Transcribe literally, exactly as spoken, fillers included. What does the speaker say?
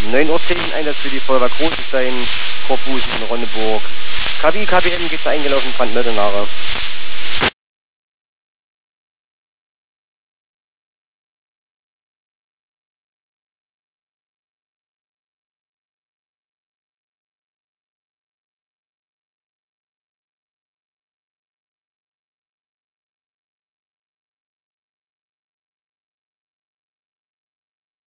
neun Uhr zehn Einsatz für die Feuerwehr Großenstein, Korphusen, Ronneburg. K B I, K B M geht's eingelaufen, Brandmittelnahme.